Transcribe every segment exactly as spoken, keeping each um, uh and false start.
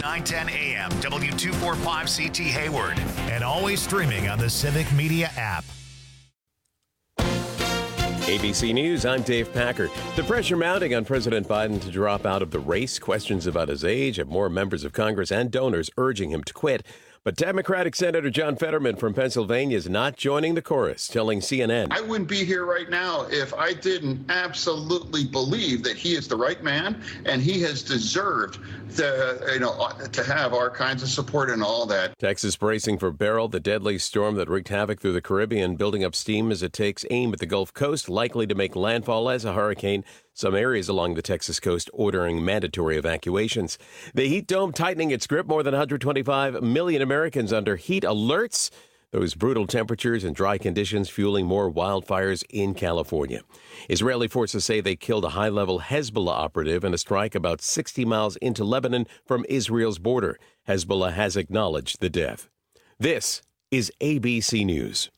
nine ten A M, W two forty-five C T Hayward, and always streaming on the Civic Media app. A B C News, I'm Dave Packer. The pressure mounting on President Biden to drop out of the race. Questions about his age have more members of Congress and donors urging him to quit. But Democratic Senator John Fetterman from Pennsylvania is not joining the chorus, telling C N N. I wouldn't be here right now if I didn't absolutely believe that he is the right man and he has deserved the, you know, to have our kinds of support and all that. Texas bracing for Beryl, the deadly storm that wreaked havoc through the Caribbean, building up steam as it takes aim at the Gulf Coast, likely to make landfall as a hurricane. Some areas along the Texas coast ordering mandatory evacuations. The heat dome tightening its grip, more than one hundred twenty-five million Americans under heat alerts. Those brutal temperatures and dry conditions fueling more wildfires in California. Israeli forces say they killed a high-level Hezbollah operative in a strike about sixty miles into Lebanon from Israel's border. Hezbollah has acknowledged the death. This is A B C News.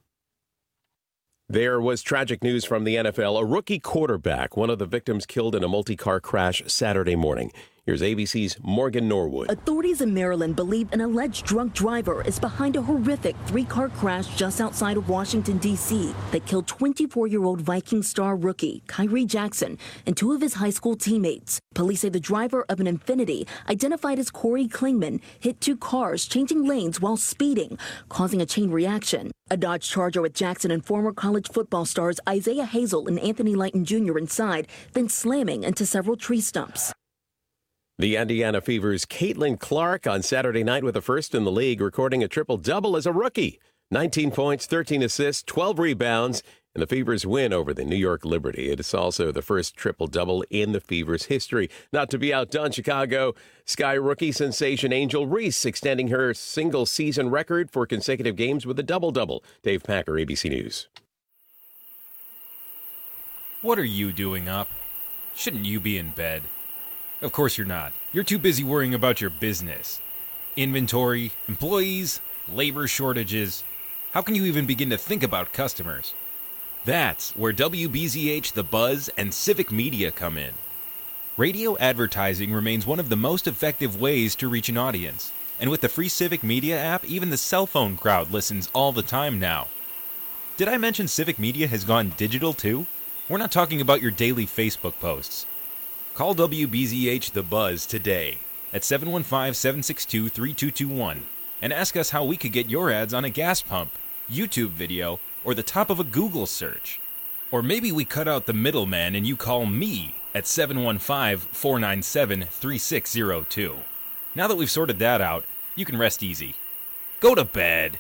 There was tragic news from the N F L. A rookie quarterback, one of the victims killed in a multi-car crash Saturday morning. Here's A B C's Morgan Norwood. Authorities in Maryland believe an alleged drunk driver is behind a horrific three-car crash just outside of Washington, D C that killed twenty-four-year-old Viking star rookie Kyrie Jackson and two of his high school teammates. Police say the driver of an Infiniti, identified as Corey Klingman, hit two cars, changing lanes while speeding, causing a chain reaction. A Dodge Charger with Jackson and former college football stars Isaiah Hazel and Anthony Lighton Junior inside, then slamming into several tree stumps. The Indiana Fever's Caitlin Clark on Saturday night with the first in the league, recording a triple-double as a rookie. nineteen points, thirteen assists, twelve rebounds, and the Fever's win over the New York Liberty. It is also the first triple-double in the Fever's history. Not to be outdone, Chicago Sky rookie sensation Angel Reese extending her single-season record for consecutive games with a double-double. Dave Packer, A B C News. What are you doing up? Shouldn't you be in bed? Of course you're not. You're too busy worrying about your business. Inventory, employees, labor shortages. How can you even begin to think about customers? That's where W B Z H, The Buzz, and Civic Media come in. Radio advertising remains one of the most effective ways to reach an audience. And with the free Civic Media app, even the cell phone crowd listens all the time now. Did I mention Civic Media has gone digital too? We're not talking about your daily Facebook posts. Call W B Z H The Buzz today at seven one five, seven six two, three two two one and ask us how we could get your ads on a gas pump, YouTube video, or the top of a Google search. Or maybe we cut out the middleman and you call me at seven one five, four nine seven, three six zero two. Now that we've sorted that out, you can rest easy. Go to bed.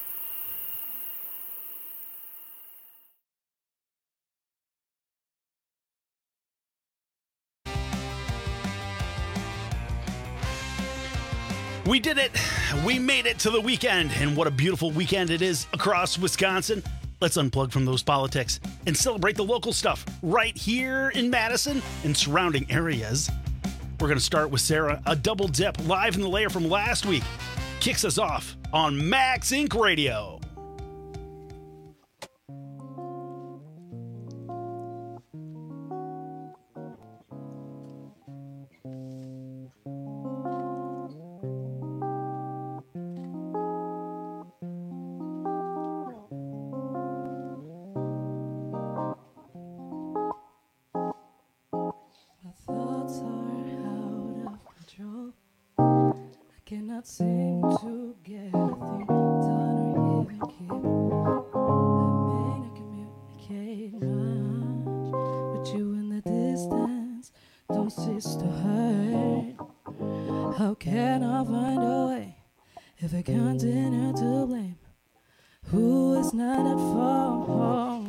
We did it. We made it to the weekend. And what a beautiful weekend it is across Wisconsin. Let's unplug from those politics and celebrate the local stuff right here in Madison and surrounding areas. We're going to start with Sarah. A double dip live in the layer from last week kicks us off on Max Incorporated. Radio. Cannot seem to get a thing done or even keep. I may not communicate much, but you in the distance don't cease to hurt. How can I find a way if I continue to blame who is not at fault?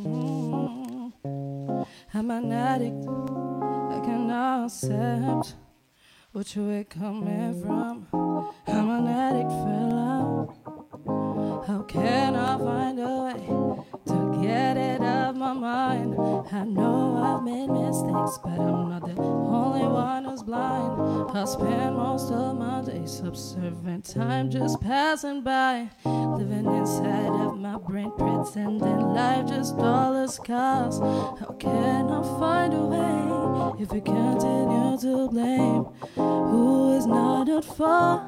I'm an addict, I cannot accept which way coming from. I'm an addict, fella. How can I find a way to get it out of my mind? I know I've made mistakes, but I'm not the only one who's blind. I spend most of my days observing time just passing by, living inside of my brain, pretending life just all is cause. How can I find a way if you continue to blame who is not at fault.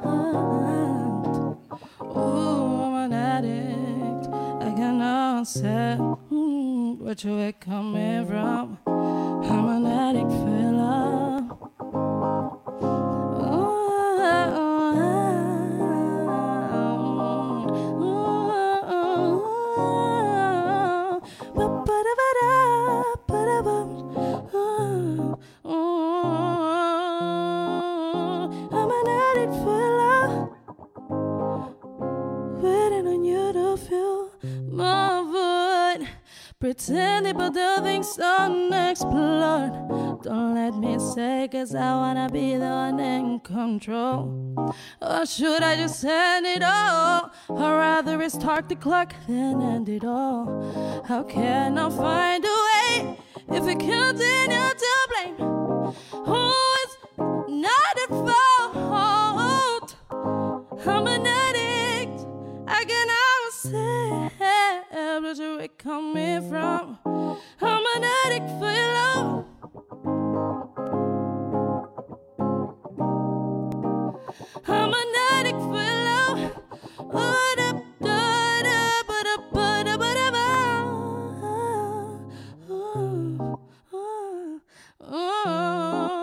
Ooh, I'm an addict. I cannot say mm, where you were coming from. I'm an addict for love. I'm an addict for love, waiting on you to feel my void. Pretending but the things unexplored. Don't let me say, cause I wanna be the one in control. Or should I just end it all? Or rather restart the clock, then end it all. How can I find a way if we continue to blame who is not at fault? I'm an addict, I cannot say where it coming from. I'm an addict for your love. I'm an addict for your love. Oh, da, da, da, ba, da, ba, da, ba, da, ba. Oh, oh, oh.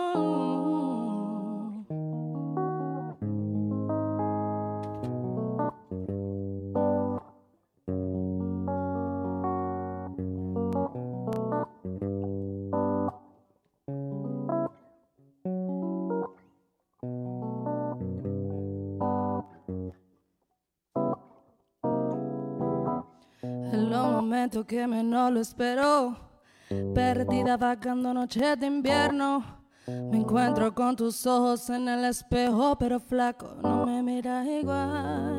En los momentos que menos lo espero, perdida vagando noches de invierno, me encuentro con tus ojos en el espejo, pero flaco, no me miras igual.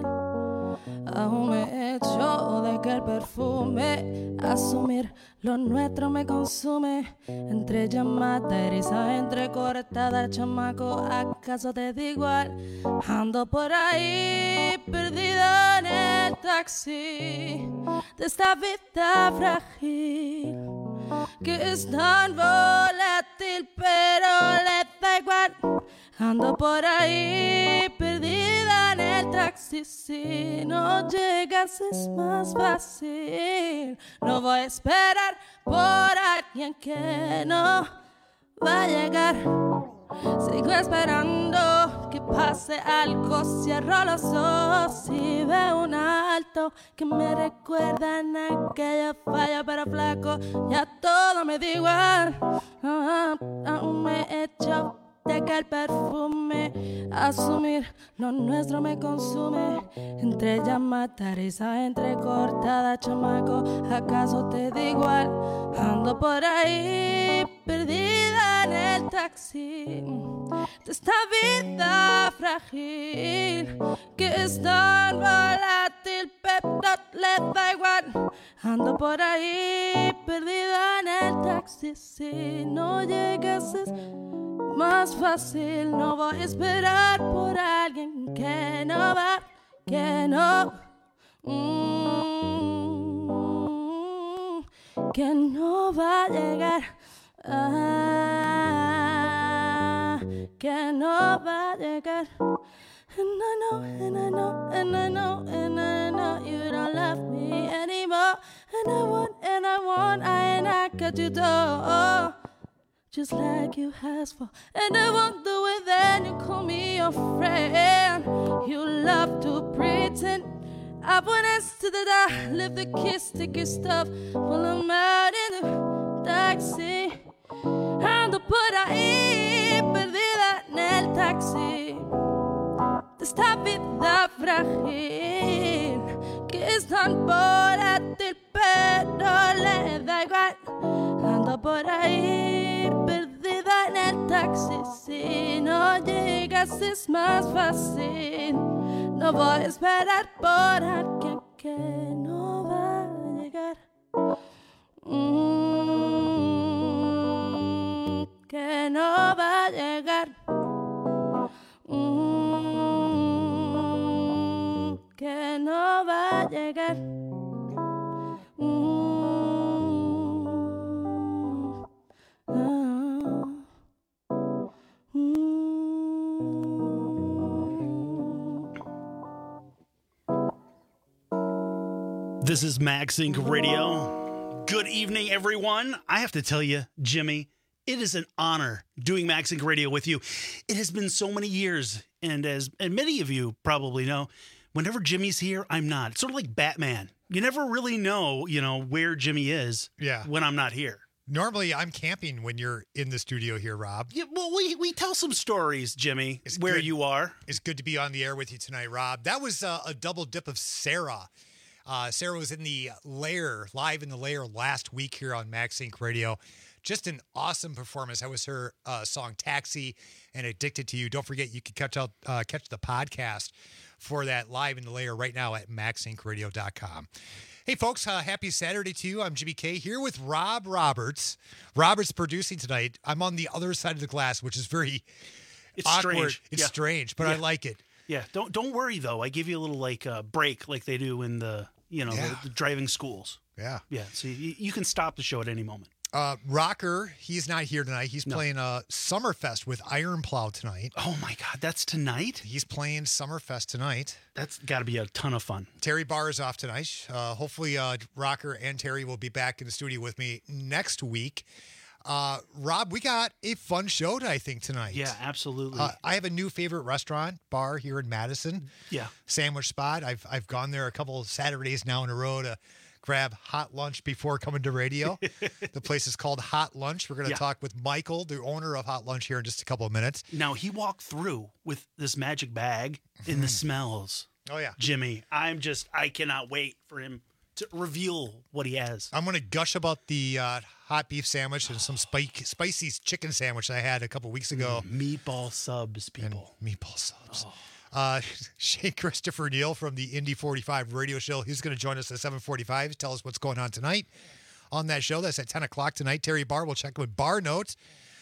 Aún me echo de que el perfume, asumir lo nuestro me consume. Entre llamada, eriza, entrecortada, chamaco, ¿acaso te da igual? Ando por ahí, perdida en el taxi de esta vida frágil que es tan volátil, pero le da igual. Ando por ahí, perdida en el taxi. Si no llegas es más fácil. No voy a esperar por alguien que no va a llegar. Sigo esperando que pase algo. Cierro los ojos y veo un alto que me recuerda en aquella falla, pero flaco, ya todo me da igual. Ah, aún me echo de que el perfume, asumir lo nuestro me consume. Entre llamada, risa entrecortada, chamaco, ¿acaso te da igual? Ando por ahí, perdida en el taxi de esta vida frágil que es tan volátil, pero le da igual. Ando por ahí, perdida en el taxi. Si no llegas es más fácil. No voy a esperar por alguien que no va, que no, mm, que no va a llegar. Ah, que no va a llegar. And I know, and I know, and I know, and I know you don't love me anymore. And I want, and I want, I ain't I got you door, just like you asked for. And I won't do it then, you call me your friend. You love to pretend. I went next to the door, leave the kiss, take your stuff, pull them out in the taxi. Ando por ahí, perdida en el taxi de esta vida frágil que es tan volátil, pero le da igual. Ando por ahí, perdida en el taxi. Si no llegas es más fácil. No voy a esperar por alguien que no va a llegar. Mm, que no va a llegar. Mm, que no va a llegar. Mm, ah. This is MagSync Radio. Good evening, everyone. I have to tell you, Jimmy, it is an honor doing MagSync Radio with you. It has been so many years, and as and many of you probably know, whenever Jimmy's here, I'm not. It's sort of like Batman. You never really know, you know, where Jimmy is Yeah. when I'm not here. Normally, I'm camping when you're in the studio here, Rob. Yeah, well, we, we tell some stories, Jimmy, It's where good. you are. It's good to be on the air with you tonight, Rob. That was uh, a double dip of Sarah. Uh, Sarah was in the Lair, live in the Lair last week here on MagSync Radio. Just an awesome performance. That was her uh, song Taxi and Addicted to You. Don't forget, you can catch out uh, catch the podcast for that live in the Lair right now at mag sync radio dot com. Hey, folks, uh, happy Saturday to you. I'm Jimmy K here with Rob Roberts. Robert's producing tonight. I'm on the other side of the glass, which is very It's awkward. strange. It's Yeah. strange, but I Yeah. like it. Yeah, don't don't worry though. I give you a little like uh, break, like they do in the you know Yeah. the, the driving schools. Yeah. Yeah, so you, you can stop the show at any moment. Uh, Rocker, he's not here tonight. He's No. playing uh, Summerfest with Iron Plow tonight. Oh my God, that's tonight. He's playing Summerfest tonight. That's got to be a ton of fun. Terry Barr is off tonight. Uh, hopefully, uh, Rocker and Terry will be back in the studio with me next week. Uh, Rob, we got a fun show, I think, tonight. Yeah, absolutely. Uh, I have a new favorite restaurant, bar here in Madison. yeah, Sandwich Spot. I've I've gone there a couple of Saturdays now in a row to grab hot lunch before coming to radio. The place is called Hot Lunch. We're going to Yeah. talk with Michael, the owner of Hot Lunch, here in just a couple of minutes. now he walked through with this magic bag in the smells. Oh, yeah. Jimmy, I'm just I cannot wait for him to reveal what he has. I'm going to gush about the uh, hot beef sandwich and some spike, spicy chicken sandwich I had a couple weeks ago. Meatball subs, And people. meatball subs. Uh, Shane Christopher Neal from the Indy forty-five radio show. He's going to join us at seven forty-five to tell us what's going on tonight on that show. That's at ten o'clock tonight. Terry Barr will check with Bar Notes.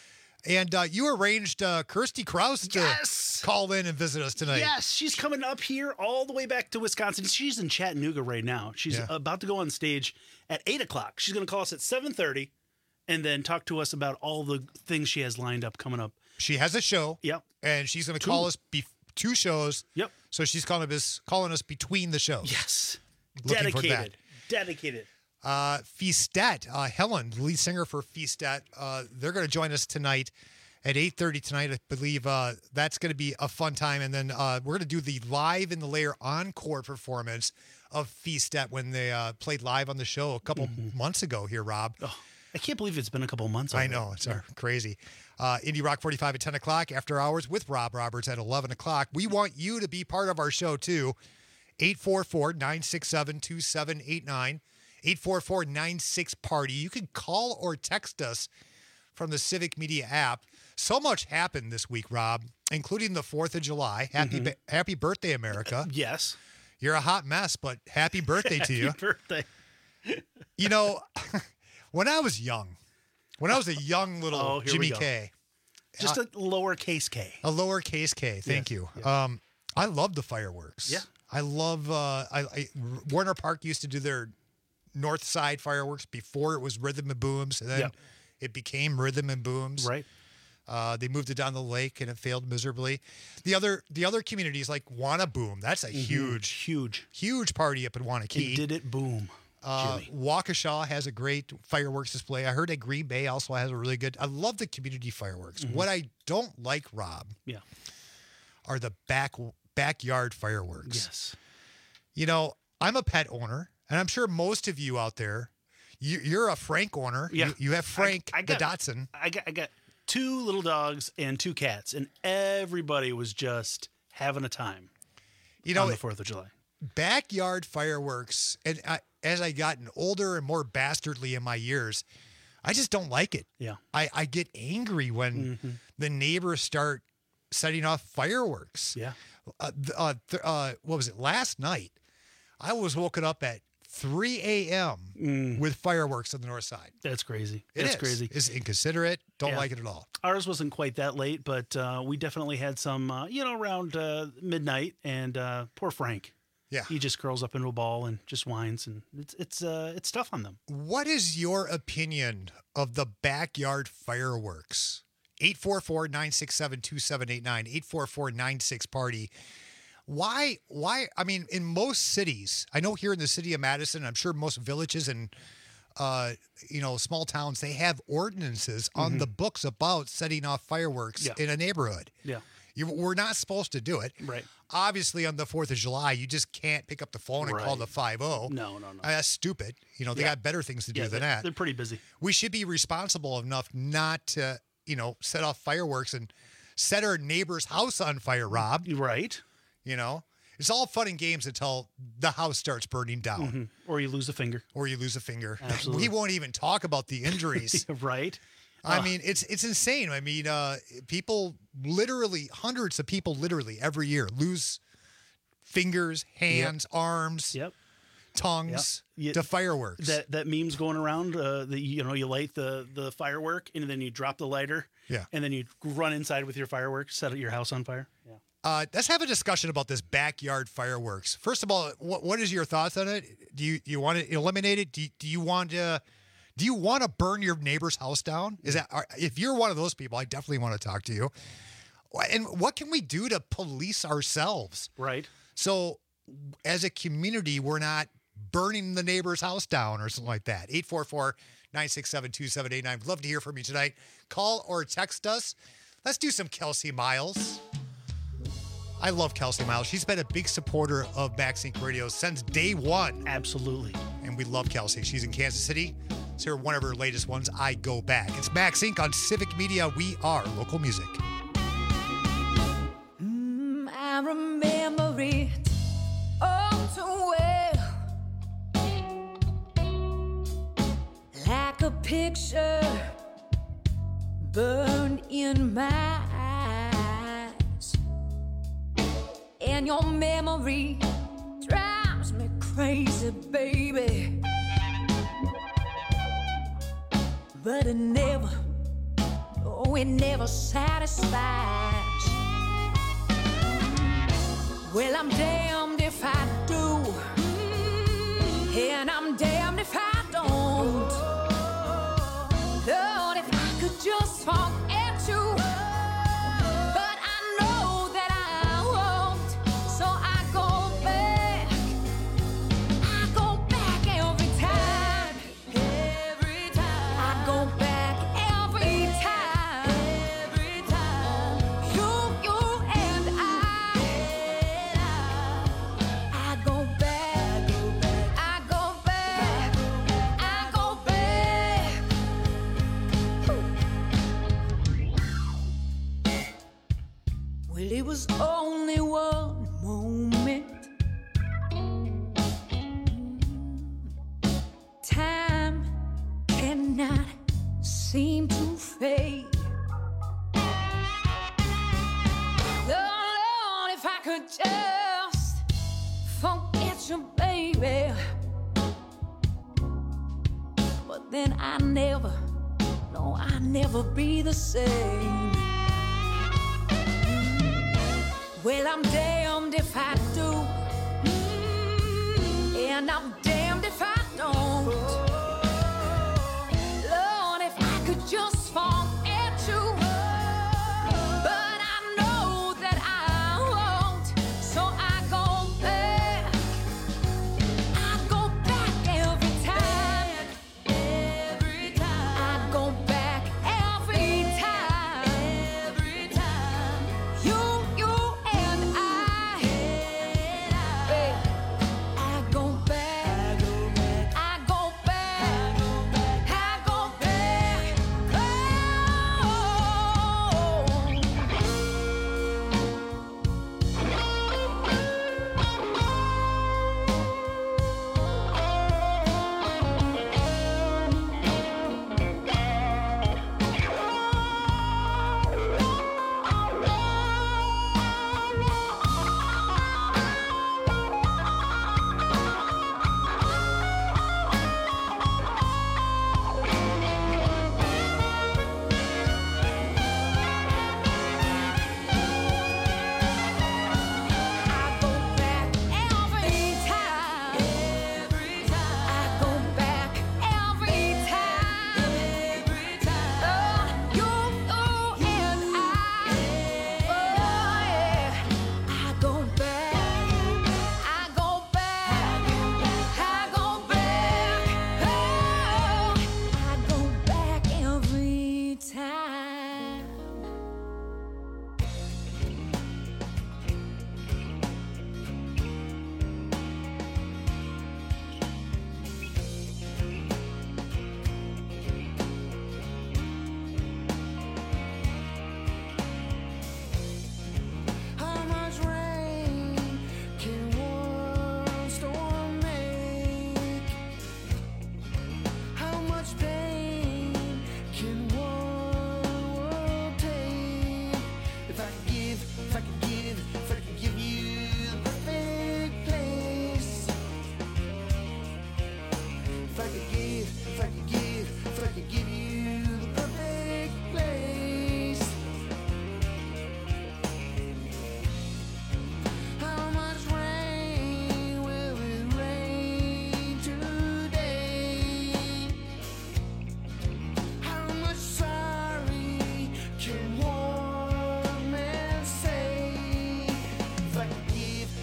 And uh, you arranged uh, Kirsty Krause to Yes! call in and visit us tonight. Yes, she's coming up here all the way back to Wisconsin. She's in Chattanooga right now. She's Yeah. about to go on stage at eight o'clock. She's going to call us at seven thirty and then talk to us about all the things she has lined up coming up. She has a show. Yep. And she's going to call us be- two shows. Yep. So she's calling us, calling us between the shows. Yes. Looking for that. Dedicated. Dedicated. Uh, Feastet, uh, Helen, the lead singer for Feastet, uh, they're going to join us tonight at eight thirty tonight. I believe uh, that's going to be a fun time. And then uh, we're going to do the Live in the Lair encore performance of Feastet when they uh, played live on the show a couple months ago here, Rob. Oh, I can't believe it's been a couple months. I already. know, it's uh, crazy. Uh, Indie Rock forty-five at ten o'clock, After Hours with Rob Roberts at eleven o'clock. We want you to be part of our show, too. eight four four, nine six seven, two seven eight nine. eight four four, nine six, party. You can call or text us from the Civic Media app. So much happened this week, Rob, including the fourth of July. Happy ba- happy birthday, America. Yes. You're a hot mess, but happy birthday to you. Happy birthday. You know, when I was young, when I was a young little Oh, here we Jimmy go. K, Just a lowercase k. a lowercase K. Thank Yeah, you. Um, I love the fireworks. Yeah. I love. Uh, I, I Warner Park used to do their North Side fireworks before it was Rhythm and Booms, and then Yep. it became Rhythm and Booms. Right. Uh, they moved it down the lake, and it failed miserably. The other the other communities like Wannaboom, that's a huge, Huge. huge party up in It Wanakee. did it boom. Uh, Jimmy. Waukesha has a great fireworks display. I heard that Green Bay also has a really good. I love the community fireworks. Mm-hmm. What I don't like, Rob, Yeah. are the back backyard fireworks. Yes. You know, I'm a pet owner, and I'm sure most of you out there, you, you're a Frank owner. Yeah. You, you have Frank I- I the got- Dotson. I got I got two little dogs and two cats, and everybody was just having a time You know, on the Fourth of July. backyard fireworks, and I, as I gotten older and more bastardly in my years, I just don't like it. Yeah. I, I get angry when Mm-hmm. the neighbors start setting off fireworks. Yeah. Uh, th- uh, th- uh, what was it? Last night, I was woken up at three a.m. with fireworks on the north side. That's crazy. It That's is. crazy. It's inconsiderate. Don't Yeah. like it at all. Ours wasn't quite that late, but uh, we definitely had some, uh, you know, around uh, midnight. And uh, poor Frank, Yeah. he just curls up into a ball and just whines, and it's it's uh, it's tough on them. What is your opinion of the backyard fireworks? eight four four, nine six seven, two seven eight nine, eight four four, nine six, party. Why? Why? I mean, in most cities, I know here in the city of Madison, I'm sure most villages and uh, you know, small towns, they have ordinances on Mm-hmm. the books about setting off fireworks Yeah. in a neighborhood. Yeah. You, we're not supposed to do it. Right. Obviously, on the fourth of July, you just can't pick up the phone and call Right. the five oh. No, no, no. That's stupid. You know, they Yeah. got better things to do Yeah, than they're, that. they're pretty busy. We should be responsible enough not to, you know, set off fireworks and set our neighbor's house on fire, Rob. Right. You know, it's all fun and games until the house starts burning down Mhm. Or you lose a finger. or you lose a finger. Absolutely. We won't even talk about the injuries. Right. I Ugh. mean, it's it's insane. I mean, uh, people literally, hundreds of people literally every year lose fingers, hands, arms, Yep. tongues Yep. You- to fireworks. That that meme's going around. Uh, the you know you light the the firework and then you drop the lighter. Yeah. And then you run inside with your fireworks, set your house on fire. Yeah. Uh, let's have a discussion about this backyard fireworks. First of all, what what is your thoughts on it? Do you you want to eliminate it? Do you, do you want to do you want to burn your neighbor's house down? Is that are, if you're one of those people, I definitely want to talk to you. And what can we do to police ourselves? Right. So, as a community, we're not burning the neighbor's house down or something like that. eight four four, nine six seven, two seven eight nine. I'd love to hear from you tonight. Call or text us. Let's do some Kelsey Miles. I love Kelsey Miles. She's been a big supporter of Max Inc Radio since day one. Absolutely. And we love Kelsey. She's in Kansas City. Let's hear one of her latest ones, I Go Back. It's Max Incorporated on Civic Media. We are local music. Mm, I remember it all too well, like a picture burned in my eyes, and your memory drives me crazy, baby. But it never, oh, it never satisfies. Well, I'm damned if I do, and I'm damned if I don't. Lord, if I could just forget you, but I know that I won't. So I go back, I go back every time, every time. I go back every time, every time. You, you and I, I go back, I go back, I go back. Well, it was only one moment. Time cannot seem to fade. Lord, if I could just forget you, baby. But then I never, no, I never be the same. Well, I'm damned if I do, and I'm damned if I don't. Lord, if I could just forget you, but I know that I won't. So I go back, I go back every time, every time. I go back every time, every time. You, you and I, babe, I go back,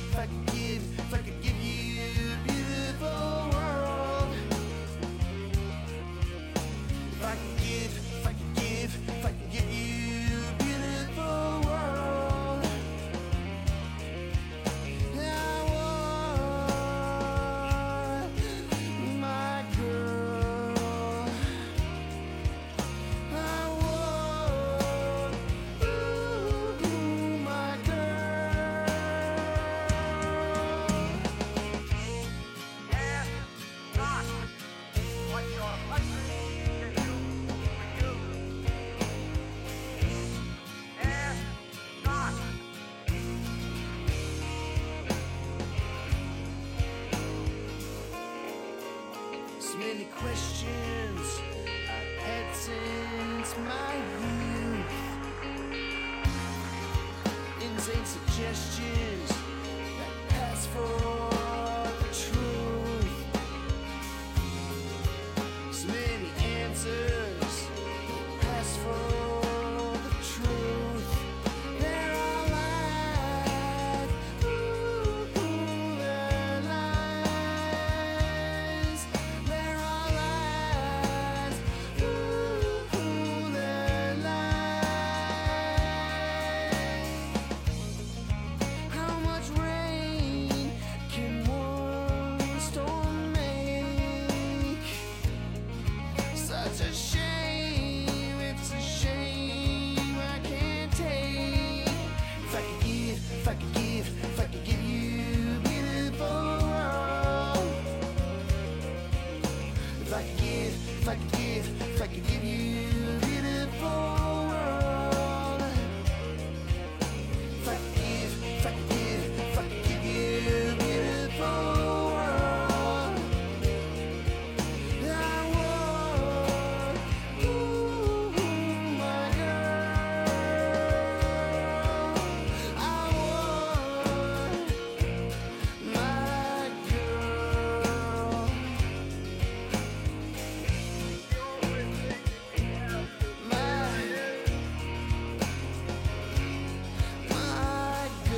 if I could give, if I could give you a beautiful world. If I could give, if I could give, if I could give you a beautiful world. I want my girl. I want ooh, my girl. Ask not what your husband can do for you. Ask not. So many questions I've had since my youth. Insane suggestions that pass for the truth. So many answers that pass for the truth. They're all lies. Ooh, they're lies. They're all lies. Ooh, they're lies. How much rain can one storm make? Such a shame, it's a shame I can't take. If I could give, if I could give, if I could give you a beautiful world. If I could give, if I could give, if I could give you a beautiful world. If I could give, if I could give, if I could give you a beautiful world. I want, ooh, my girl. I want my girl. My, my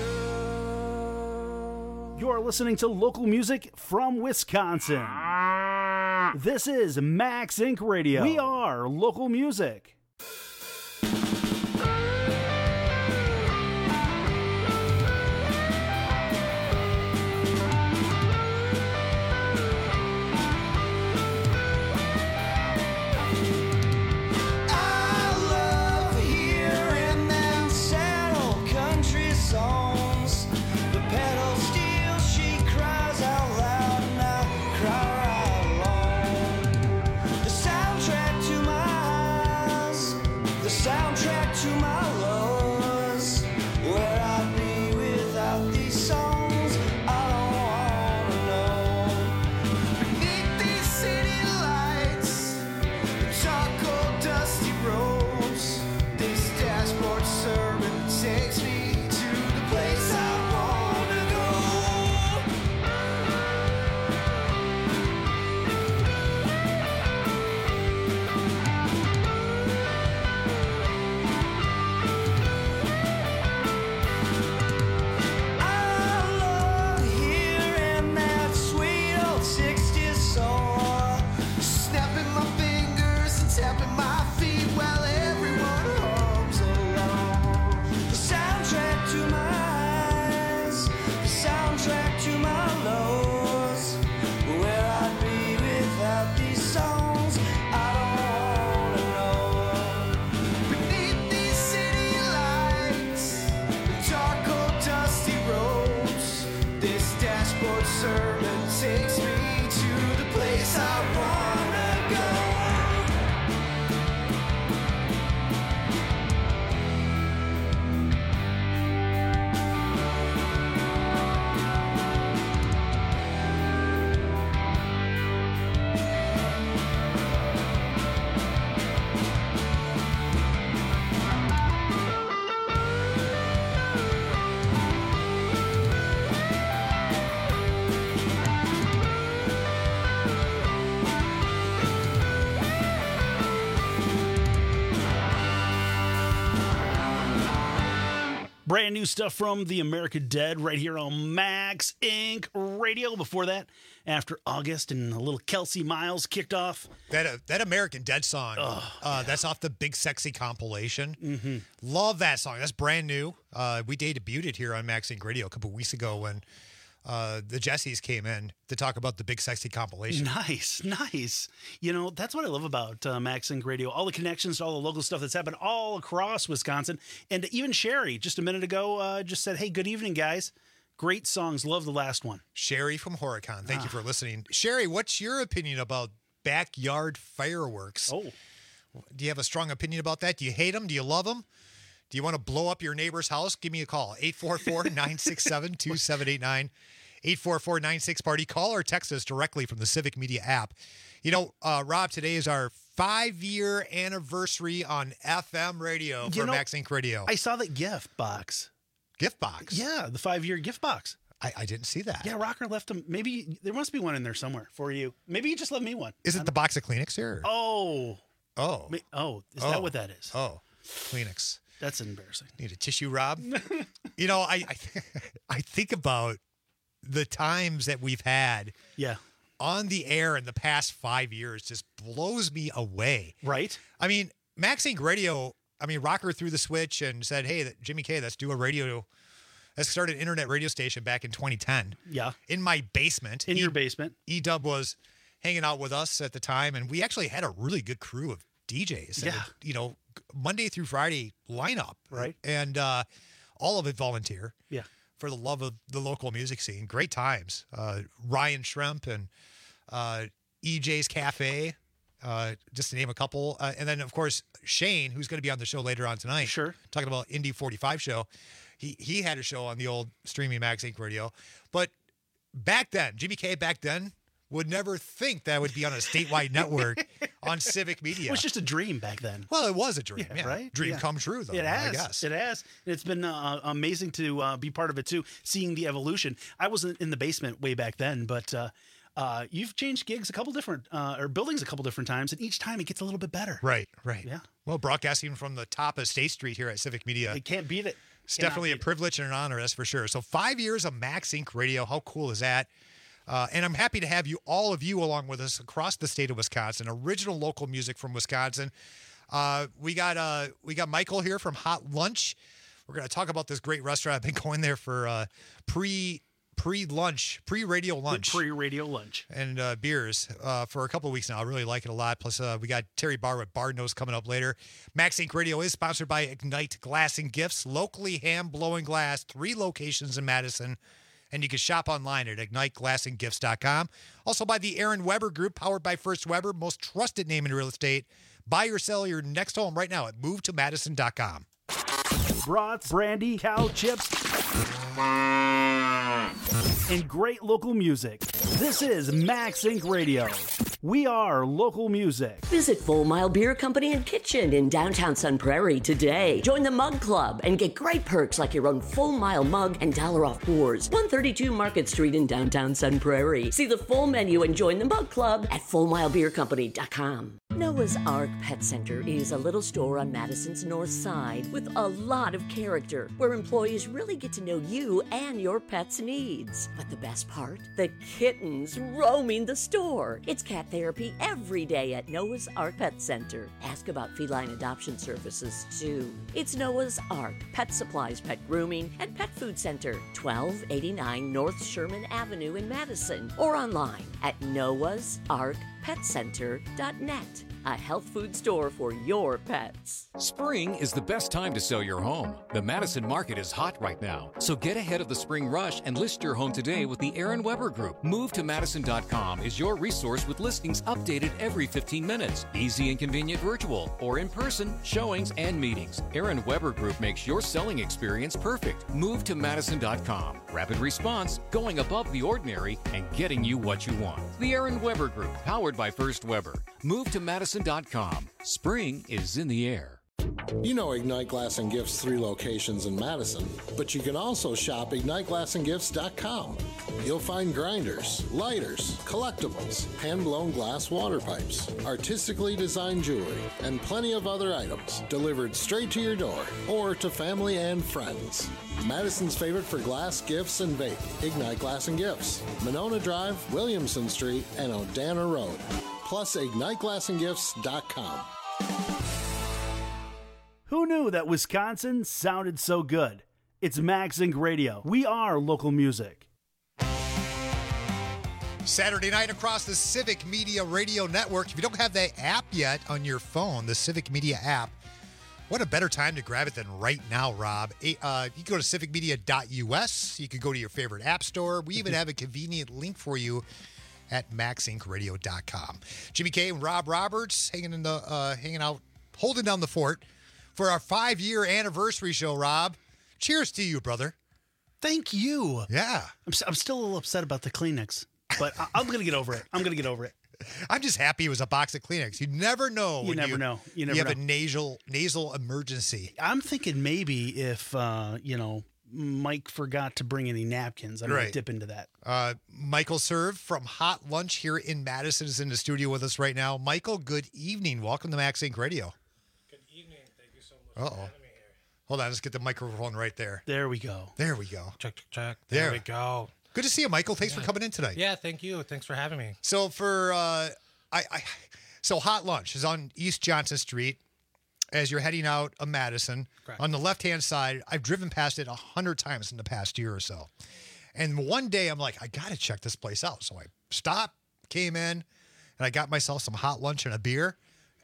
girl. You're listening to local music from Wisconsin. This is Max Inc Radio. We are local music. I love hearing them sad old country songs. The pedal steel, she cries out loud, and I cry right along. The soundtrack to my eyes, the soundtrack to my loves. Where I'd be without these songs, I don't wanna know. Beneath these city lights, charcoal dusty roads, this dashboard servant takes me to the place I wanna go. I love hearing that sweet old sixties song, snapping my fingers and tapping my feet while everyone hums along. The soundtrack to my eyes, the soundtrack to my lows. Where I'd be without these songs, I don't wanna know. Beneath these city lights, the dark old dusty roads, this dashboard servant takes me to the place I wanna go. Brand new stuff from the American Dead right here on Max Inc Radio. Before that, After August and a little Kelsey Miles kicked off. That uh, that American Dead song, Oh, uh, yeah. that's off the Big Sexy compilation. Mm-hmm. Love that song. That's brand new. Uh, we debuted it here on Max Inc Radio a couple weeks ago when uh, the Jessies came in to talk about the Big Sexy compilation. Nice, nice. You know, that's what I love about uh, Max Inc Radio. All the connections to all the local stuff that's happened all across Wisconsin. And even Sherry, just a minute ago, uh, just said, hey, good evening, guys. Great songs. Love the last one. Sherry from Horicon. Thank Ah. you for listening. Sherry, what's your opinion about backyard fireworks? Oh. Do you have a strong opinion about that? Do you hate them? Do you love them? Do you want to blow up your neighbor's house? Give me a call. eight four four, nine six seven, two seven eight nine. eight four four, nine six party. Call or text us directly from the Civic Media app. You know, uh, Rob, today is our five-year anniversary on F M radio for You know, Max Inc Radio. I saw that gift box. Gift box? Yeah, the five-year gift box. I, I didn't see that. Yeah, Rocker left them. Maybe there must be one in there somewhere for you. Maybe you just left me one. Is it the box of Kleenex here? Oh. Oh. Ma- Oh, is Oh. that what that is? Oh, Kleenex. That's embarrassing. Need a tissue, Rob? You know, I I, I think about the times that we've had Yeah. on the air in the past five years just blows me away. Right? I mean, Max Inc Radio, I mean, Rocker threw the switch and said, hey, that- Jimmy K, let's do a radio, let's start an internet radio station back in twenty ten. Yeah. In my basement. In E- your basement. E-Dub was hanging out with us at the time, and we actually had a really good crew of D Js. Yeah. And, you know, Monday through Friday lineup. Right. And uh, all of it volunteer. Yeah. For the love of the local music scene. Great times. Uh, Ryan Shrimp and uh, E J's Cafe, uh, just to name a couple. Uh, and then, of course, Shane, who's going to be on the show later on tonight. Sure. Talking about Indie forty-five show. He, he had a show on the old streaming Max Inc Radio. But back then, Jimmy K back then would never think that would be on a statewide network on Civic Media. It was just a dream back then. Well, it was a dream, Yeah, yeah. right? Dream Yeah. come true, though, It has. I guess. It has. And it's been uh, amazing to uh, be part of it too, seeing the evolution. I wasn't in the basement way back then, but uh, uh, you've changed gigs a couple different, uh, or buildings a couple different times, and each time it gets a little bit better. Right, right. Yeah. Well, broadcasting from the top of State Street here at Civic Media. You can't beat it. It's Cannot definitely a beat it. privilege and an honor, that's for sure. So five years of Max Inc Radio. How cool is that? Uh, and I'm happy to have you, all of you, along with us across the state of Wisconsin. Original local music from Wisconsin. Uh, we got uh, we got Michael here from Hot Lunch. We're going to talk about this great restaurant. I've been going there for uh, pre pre lunch, pre radio lunch, Pre-radio lunch. and uh, beers uh, for a couple of weeks now. I really like it a lot. Plus, uh, we got Terry Barr with Bar Nose coming up later. Max Inc Radio is sponsored by Ignite Glass and Gifts, locally hand blowing glass, three locations in Madison. And you can shop online at ignite glass and gifts dot com. Also by the Aaron Weber Group, powered by First Weber, most trusted name in real estate. Buy or sell your next home right now at move to madison dot com. Brats, brandy, cow chips, and great local music. This is Max Inc Radio. We are local music. Visit Full Mile Beer Company and Kitchen in downtown Sun Prairie today. Join the Mug Club and get great perks like your own Full Mile mug and dollar off pours. one thirty-two Market Street in downtown Sun Prairie. See the full menu and join the Mug Club at full mile beer company dot com. Noah's Ark Pet Center is a little store on Madison's north side with a lot of character, where employees really get to know you and your pet's needs. But the best part? The kittens roaming the store. It's cat therapy every day at Noah's Ark Pet Center. Ask about feline adoption services, too. It's Noah's Ark Pet Supplies, Pet Grooming, and Pet Food Center, twelve eighty-nine North Sherman Avenue in Madison, or online at noahs ark pet center dot net. A health food store for your pets. Spring is the best time to sell your home. The Madison market is hot right now, so get ahead of the spring rush and list your home today with the Aaron Weber Group. move to madison dot com is your resource with listings updated every fifteen minutes. Easy and convenient virtual or in-person showings and meetings. Aaron Weber Group makes your selling experience perfect. move to madison dot com. Rapid response, going above the ordinary, and getting you what you want. The Aaron Weber Group, powered by First Weber. move to madison dot com. Spring is in the air. You know Ignite Glass and Gifts' three locations in Madison, but you can also shop ignite glass and gifts dot com. You'll find grinders, lighters, collectibles, hand-blown glass water pipes, artistically designed jewelry, and plenty of other items delivered straight to your door or to family and friends. Madison's favorite for glass, gifts, and vape, Ignite Glass and Gifts, Monona Drive, Williamson Street, and Odana Road. Plus ignite glass and gifts dot com. Who knew that Wisconsin sounded so good? It's MagZinc Radio. We are local music. Saturday night across the Civic Media Radio Network. If you don't have that app yet on your phone, the Civic Media app, what a better time to grab it than right now, Rob. Uh, you can go to civic media dot U S. You can go to your favorite app store. We even have a convenient link for you at max inc radio dot com. Jimmy K and Rob Roberts hanging in the uh, hanging out, holding down the fort for our five-year anniversary show, Rob. Cheers to you, brother. Thank you. Yeah. I'm, I'm still a little upset about the Kleenex, but I, I'm going to get over it. I'm going to get over it. I'm just happy it was a box of Kleenex. You never know. You when never you, know. You never you have know. a nasal nasal emergency. I'm thinking maybe if, uh, you know, Mike forgot to bring any napkins, I might Right. dip into that. Uh, Michael Serve from Hot Lunch here in Madison is in the studio with us right now. Michael, good evening. Welcome to Max Inc Radio. Good evening. Thank you so much Uh-oh. for having me here. Hold on, let's get the microphone right there. There we go. There we go. Check, check, check. There, There. we go. Good to see you, Michael. Thanks Yeah. for coming in tonight. Yeah, thank you. Thanks for having me. So for uh, I, I, so Hot Lunch is on East Johnson Street. As you're heading out of Madison, Correct. on the left-hand side, I've driven past it a hundred times in the past year or so. And one day I'm like, I got to check this place out. So I stopped, came in, and I got myself some hot lunch and a beer.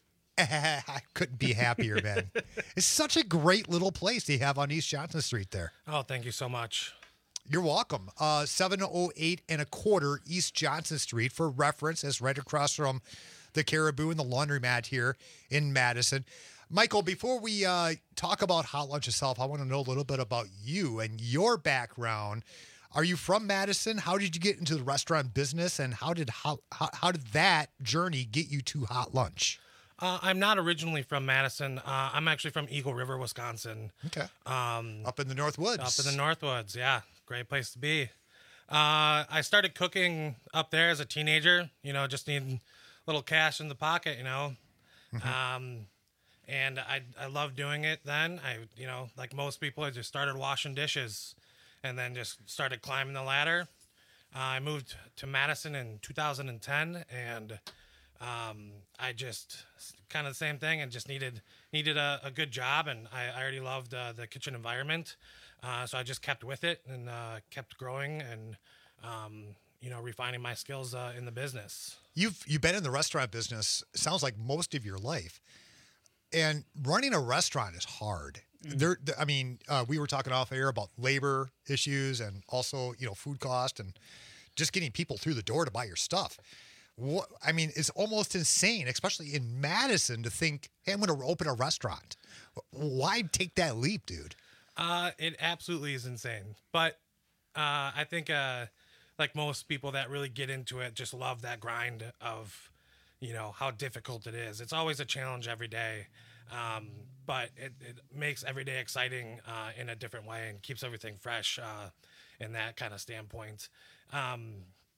I couldn't be happier, man. It's such a great little place they have on East Johnson Street there. Oh, thank you so much. You're welcome. Uh, seven oh eight and a quarter East Johnson Street. For reference, it's right across from the Caribou and the Laundromat here in Madison. Michael, before we uh, talk about Hot Lunch itself, I want to know a little bit about you and your background. Are you from Madison? How did you get into the restaurant business, and how did how, how, how did that journey get you to Hot Lunch? Uh, I'm not originally from Madison. Uh, I'm actually from Eagle River, Wisconsin. Okay. Um, Up in the North Woods. Up in the Northwoods, yeah. Great place to be. Uh, I started cooking up there as a teenager, you know, just needing a little cash in the pocket, you know. Mm-hmm. Um, and I I loved doing it then. I, you know, like most people, I just started washing dishes and then just started climbing the ladder. Uh, I moved to Madison in two thousand ten, and um, I just kind of the same thing, and just needed needed a, a good job, and I, I already loved uh, the kitchen environment, uh, so I just kept with it and uh, kept growing and um, you know, refining my skills uh, in the business. You've you've been in the restaurant business, sounds like most of your life, and running a restaurant is hard. Mm-hmm. There, I mean, uh, we were talking off air about labor issues and also, you know, food cost and just getting people through the door to buy your stuff. What, I mean, it's almost insane, especially in Madison, to think, hey, I'm going to open a restaurant. Why take that leap, dude? Uh, it absolutely is insane. But uh, I think, uh, like most people that really get into it, just love that grind of, you know, how difficult it is. It's always a challenge every day, um, but it, it makes every day exciting uh, in a different way and keeps everything fresh uh, in that kind of standpoint. Um,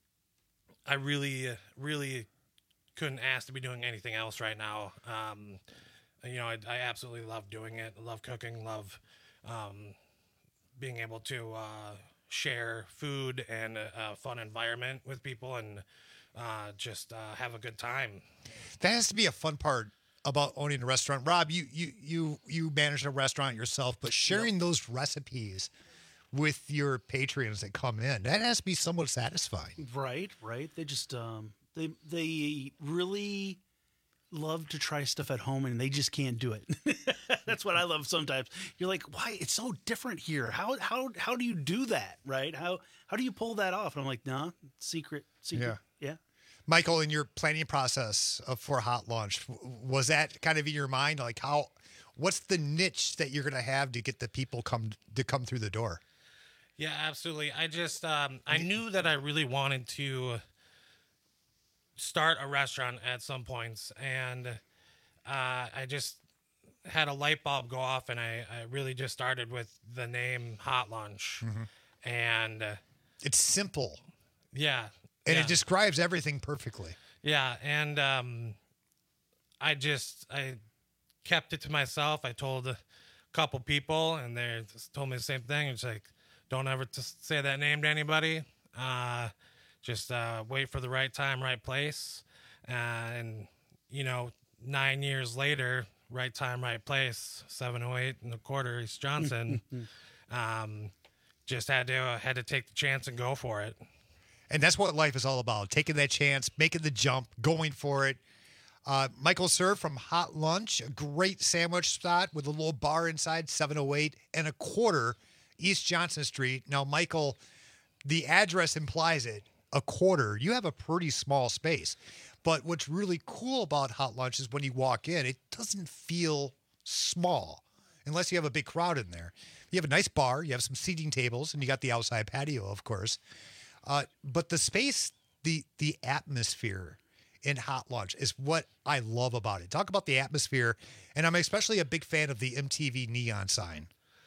I really, really couldn't ask to be doing anything else right now. Um, you know, I, I absolutely love doing it. I love cooking, love um, being able to uh, share food and a, a fun environment with people and uh, just uh, have a good time. That has to be a fun part about owning a restaurant. Rob, you you you you manage a restaurant yourself, but sharing yep. those recipes with your patrons that come in, that has to be somewhat satisfying. Right, right. They just um they they really love to try stuff at home and they just can't do it. That's what I love sometimes. You're like, why? It's so different here. How how how do you do that? Right? How how do you pull that off? And I'm like, nah, secret, secret. Yeah. yeah. Michael, in your planning process of, for Hot Lunch, was that kind of in your mind? Like how, what's the niche that you're going to have to get the people come to come through the door? Yeah, absolutely. I just, um, I knew that I really wanted to start a restaurant at some points. And uh, I just had a light bulb go off, and I, I really just started with the name Hot Lunch. Mm-hmm. And uh, it's simple. Yeah. And yeah. it describes everything perfectly. Yeah. And um, I just, I kept it to myself. I told a couple people, and they just told me the same thing. It's like, don't ever t- say that name to anybody. Uh, just uh, wait for the right time, right place. Uh, and, you know, nine years later, right time, right place, seven oh eight and a quarter East Johnson. um, just had to uh, had to take the chance and go for it. And that's what life is all about, taking that chance, making the jump, going for it. Uh, Michael Serve from Hot Lunch, a great sandwich spot with a little bar inside, seven oh eight and a quarter East Johnson Street. Now, Michael, the address implies it, a quarter. You have a pretty small space. But what's really cool about Hot Lunch is when you walk in, it doesn't feel small unless you have a big crowd in there. You have a nice bar, you have some seating tables, and you got the outside patio, of course. Uh, but the space, the the atmosphere in Hot Lunch is what I love about it. Talk about the atmosphere, and I'm especially a big fan of the M T V neon sign.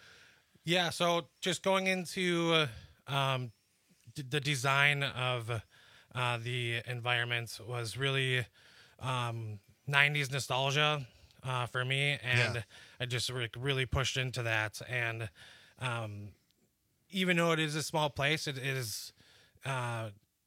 Yeah, so just going into uh, um, d- the design of uh, the environment was really um, nineties nostalgia uh, for me, and Yeah. I just re- really pushed into that. And um, even though it is a small place, it is uh,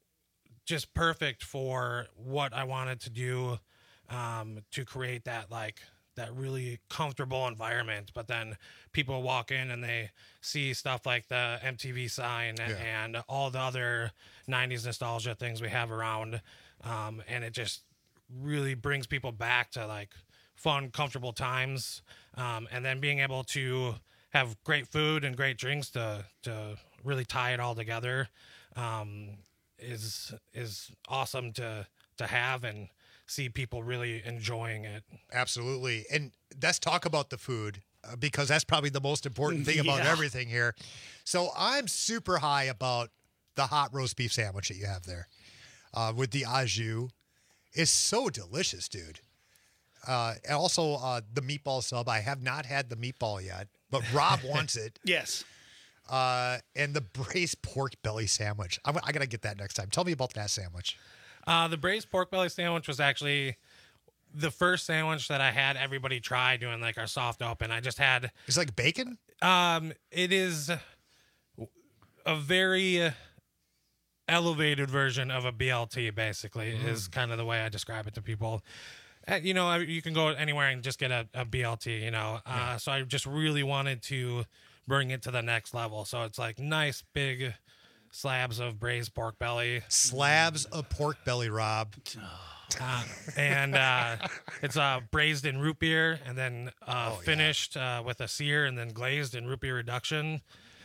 just perfect for what I wanted to do um, to create that like that really comfortable environment. But then people walk in and they see stuff like the M T V sign Yeah. and all the other nineties nostalgia things we have around. Um, and it just really brings people back to like fun, comfortable times. Um, and then being able to have great food and great drinks to, to really tie it all together um, is, is awesome to, to have and see people really enjoying it. Absolutely. And let's talk about the food uh, because that's probably the most important thing about Yeah. everything here. So I'm super high about the hot roast beef sandwich that you have there uh, with the au jus. It's so delicious, dude. Uh, and also uh, the meatball sub. I have not had the meatball yet, but Rob wants it. Yes. Uh, and the braised pork belly sandwich. I'm, I got to get that next time. Tell me about that sandwich. Uh, the braised pork belly sandwich was actually the first sandwich that I had everybody try doing like our soft open. I just had. It's like bacon? Um, it is a very elevated version of a B L T, basically, Mm. is kind of the way I describe it to people. Uh, you know, I- you can go anywhere and just get a, a B L T, you know. Uh, Yeah. So I just really wanted to bring it to the next level. So it's like nice big slabs of braised pork belly. Slabs of pork belly, Rob. Uh, and uh, it's uh, braised in root beer and then uh, Oh, yeah. finished uh, with a sear and then glazed in root beer reduction.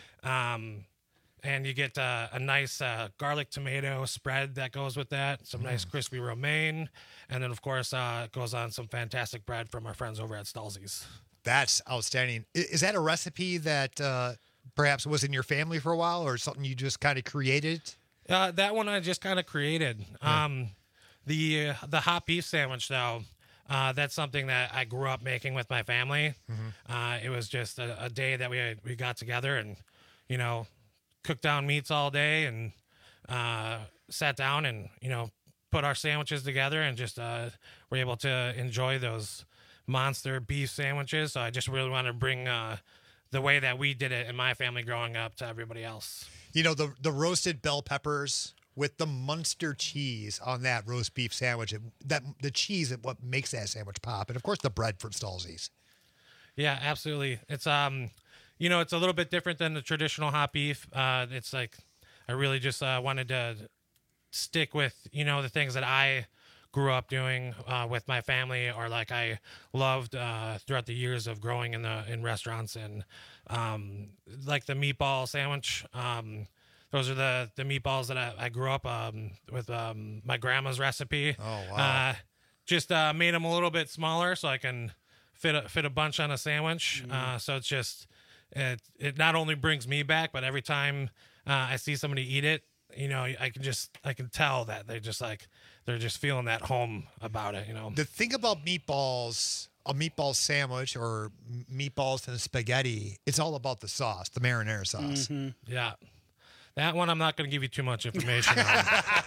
Um, and you get uh, a nice uh, garlic tomato spread that goes with that, some nice Mm. crispy romaine, and then, of course, uh, it goes on some fantastic bread from our friends over at Stalzy's. That's outstanding. I- Is that a recipe that uh, perhaps was in your family for a while or something you just kind of created? Uh, that one I just kind of created. Yeah. Um, the uh, the hot beef sandwich, though, uh, that's something that I grew up making with my family. Mhm. Uh, it was just a, a day that we we got together and, you know, cooked down meats all day and uh, sat down and, you know, put our sandwiches together and just uh, were able to enjoy those monster beef sandwiches. So I just really want to bring uh, the way that we did it in my family growing up to everybody else. You know, the the roasted bell peppers with the Munster cheese on that roast beef sandwich. It, that the cheese is what makes that sandwich pop. And of course the bread from Stalzy's. Yeah, absolutely. It's um, you know, it's a little bit different than the traditional hot beef. Uh, it's like I really just uh, wanted to stick with, you know, the things that I grew up doing uh, with my family, or like I loved uh, throughout the years of growing in the in restaurants, and um, like the meatball sandwich. Um, those are the the meatballs that I, I grew up um, with um, my grandma's recipe. Oh, wow. Uh, just uh, made them a little bit smaller so I can fit a, fit a bunch on a sandwich. Mm-hmm. Uh, so it's just it it not only brings me back, but every time uh, I see somebody eat it, you know, I can just I can tell that they're just like they're just feeling that home about it. You know, The thing about meatballs a meatball sandwich or meatballs and spaghetti, it's all about the sauce, the marinara sauce. Mm-hmm. Yeah. That one I'm not going to give you too much information on.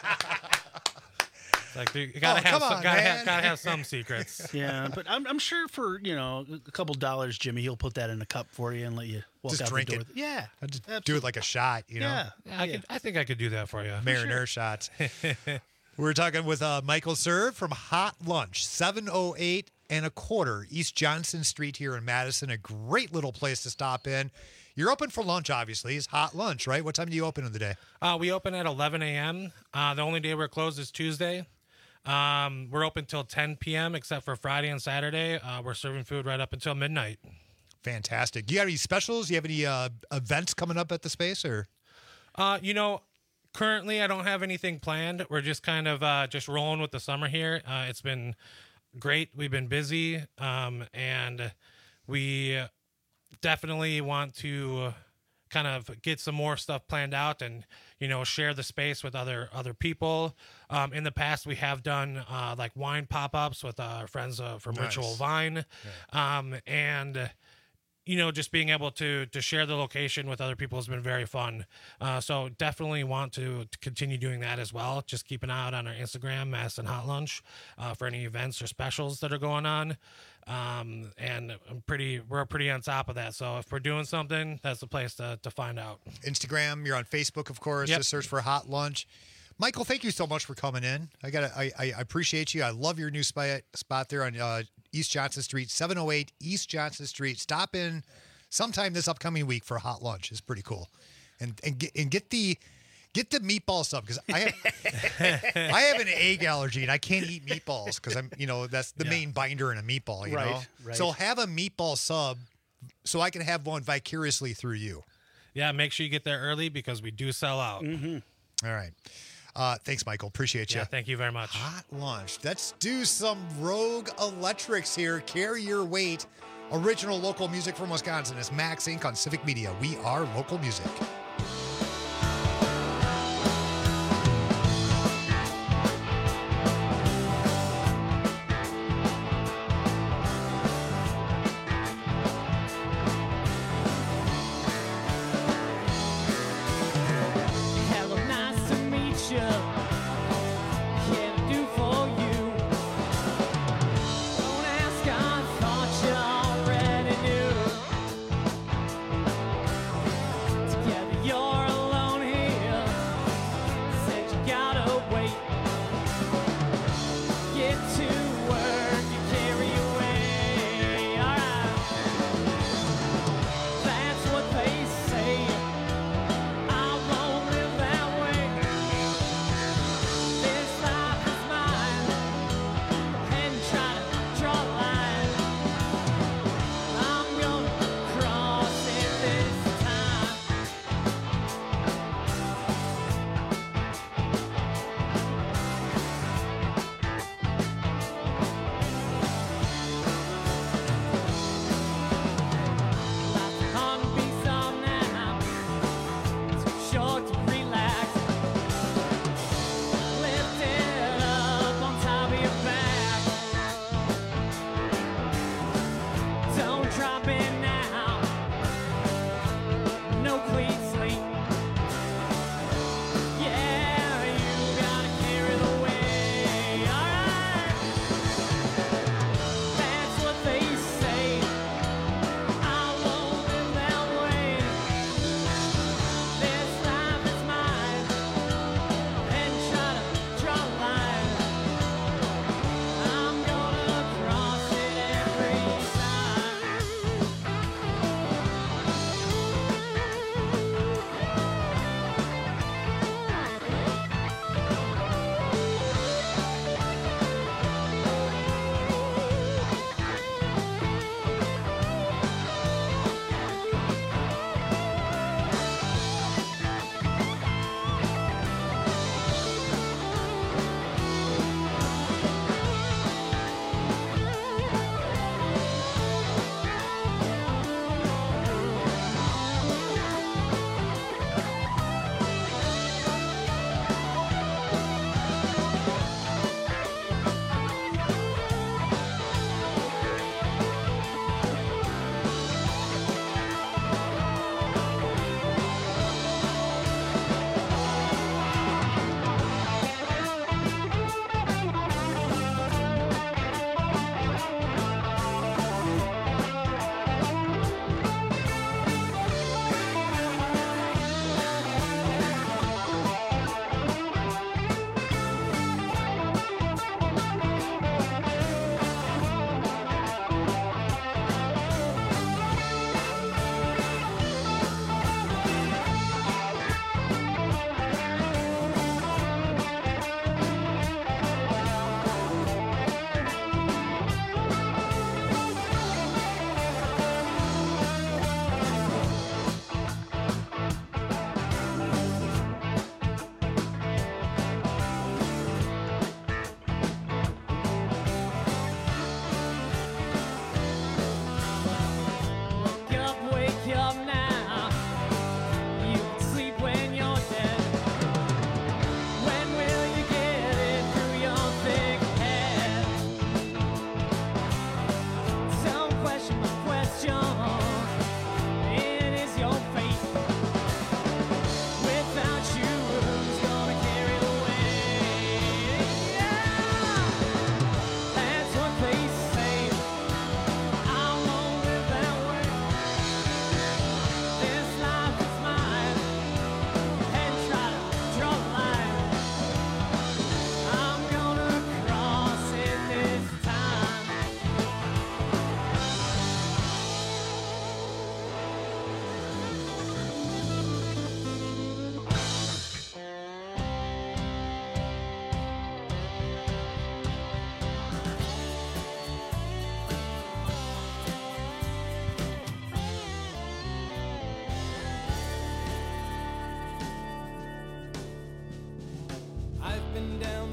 Like you gotta Oh, have come some, on, gotta man. have gotta have some secrets. Yeah, but I'm I'm sure for you know a couple dollars, Jimmy, he'll put that in a cup for you and let you walk Just out drink the door. it. with Yeah, I just do it like a shot, you know. Yeah, Yeah, I could I think I could do that for you. Marinara shots. We're talking with uh, Michael Serve from Hot Lunch, seven oh eight and a quarter East Johnson Street here in Madison. A great little place to stop in. You're open for lunch, obviously. It's Hot Lunch, right? What time do you open in the day? Uh, we open at eleven a.m. Uh, the only day we're closed is Tuesday. Um, we're open till ten p.m. except for Friday and Saturday. Uh, we're serving food right up until midnight. Fantastic. Do you have any specials? Do you have any uh, events coming up at the space? Or Uh, you know, currently I don't have anything planned. We're just kind of uh, just rolling with the summer here. Uh, it's been great. We've been busy, um, and we definitely want to kind of get some more stuff planned out and, you know, share the space with other other people. Um, in the past, we have done uh, like wine pop-ups with our friends uh, from Nice. Ritual Vine. Um, and, you know, just being able to to share the location with other people has been very fun. Uh, so definitely want to, to continue doing that as well. Just keep an eye out on our Instagram, Madison Hot Lunch, uh, for any events or specials that are going on. Um, and I'm pretty, we're pretty on top of that. So if we're doing something, that's the place to, to find out. Instagram, you're on Facebook, of course. Yep. Just search for Hot Lunch. Michael, thank you so much for coming in. I got I, I I appreciate you. I love your new spot spot there on uh, East Johnson Street, seven oh eight East Johnson Street. Stop in sometime this upcoming week for Hot Lunch. It's pretty cool, and and get and get the get the meatball sub because I have I have an egg allergy and I can't eat meatballs because I'm you know that's the Yeah. main binder in a meatball. You Right, know, right. so have a meatball sub so I can have one vicariously through you. Yeah. Make sure you get there early because we do sell out. Mm-hmm. All right. Uh, thanks, Michael. Appreciate you. Yeah. Thank you very much. Hot Lunch. Let's do some Rogue Electrics here. Carry your weight. Original local music from Wisconsin. It's Max Incorporated on Civic Media. We are local music. Hello, nice to meet you. Can I do for you? Don't ask, I thought you already knew. Together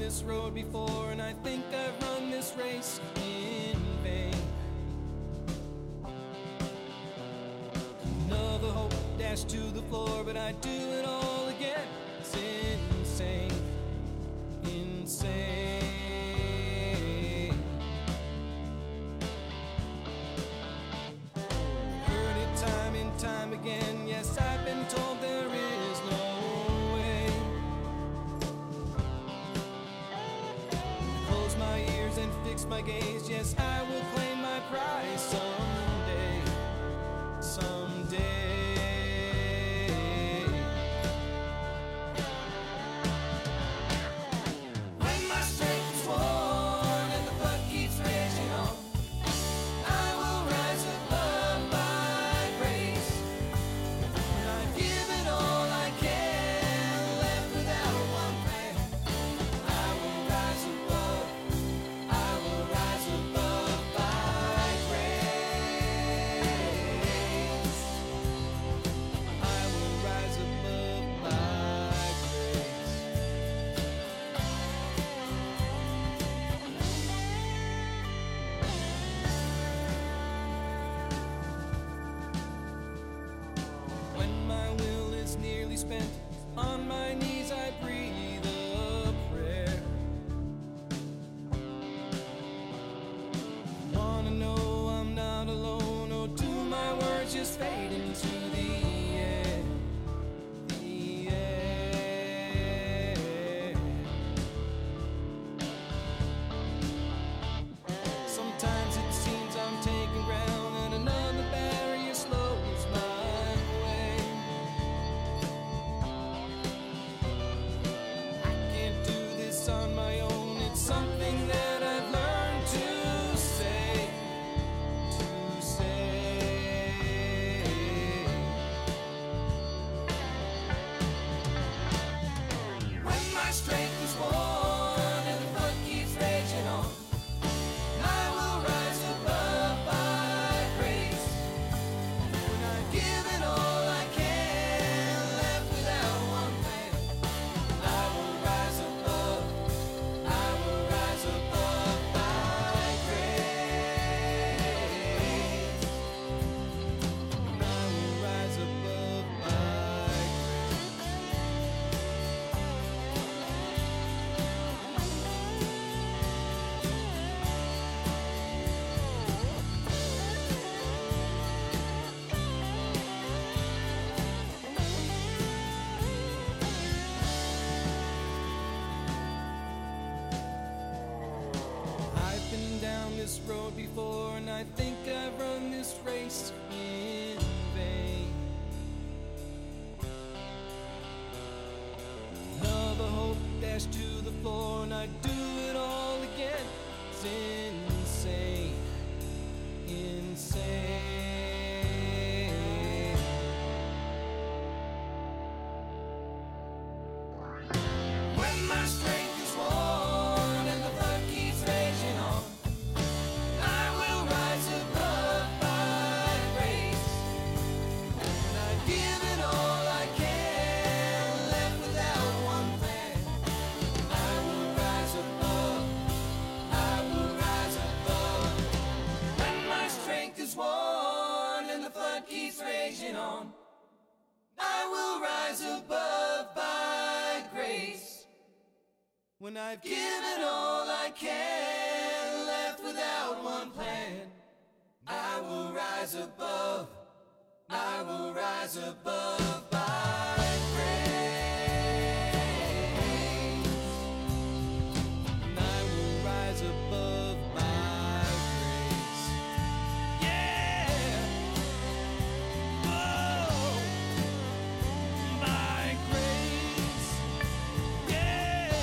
this road before, and I think I've run this race in vain. Another hope dashed to the floor, but I do it all again. It's insane, insane. Heard it time and time again. Yes, I've been told there is no way. Close my ears and fix my gaze. Yes, I will claim my prize someday, someday. When my strength is worn and the blood keeps raging on, I will rise above by grace. When I've given all I can, left without one plan, I will rise above, I will rise above by grace. I will rise above by grace. When my will is nearly spent, on my knees I breathe a prayer. Wanna know I'm not alone, or do my words just fade into the air? The air. Sometimes it seems I'm taking ground, and another barrier slows my way. I can't do this on my own. It's something that I've learned to say, to say. When my strength is worn and the blood keeps raging on, I will rise above by grace. When I've given all I can, left without one plan, I will rise above, I will rise above by grace. I will rise above by I've been down this road before, and I think I've run this race in vain. Another hope dashed to the floor, and I do it all again. It's insane, insane. When my strength is worn and the blood keeps raging on, I will rise above by grace. When I've given all I can, left without one plan, I will rise above, I will rise above. When my strength is worn and the flood keeps raging on, I will rise above by grace. When I've given all I can, left without one plan, I will rise above, I will rise above by grace. And I will rise above by grace. Yeah. Oh, by grace. Yeah.